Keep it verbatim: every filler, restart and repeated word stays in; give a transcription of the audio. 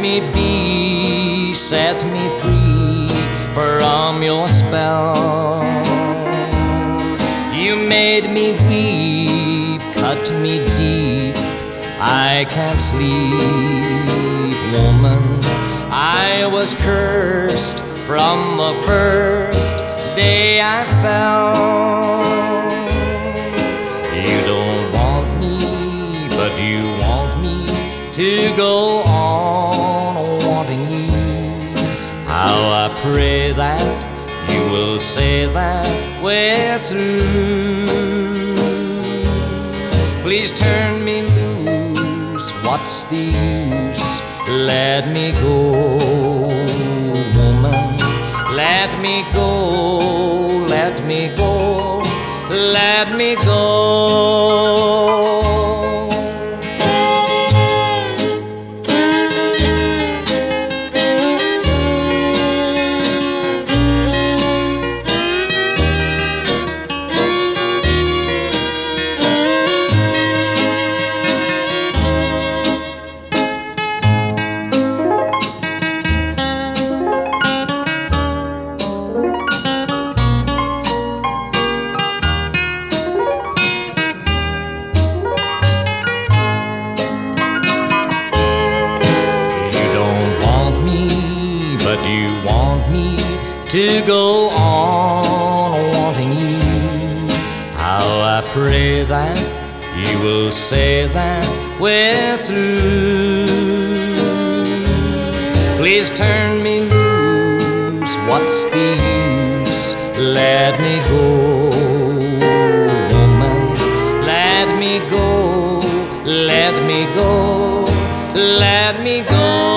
me be, set me free from your spell. You made me weep, cut me deep, I can't sleep, woman. I was cursed from the first day I fell. You don't want me, but you want me to go on wanting you. How I pray that you will say that we're through. Please turn me loose, what's the use? Let me go, woman. Let me go, let me go, let me go. But you want me to go on wanting you. How I pray that you will say that we're through. Please turn me loose, what's the use? Let me go, woman. Let me go, let me go, let me go.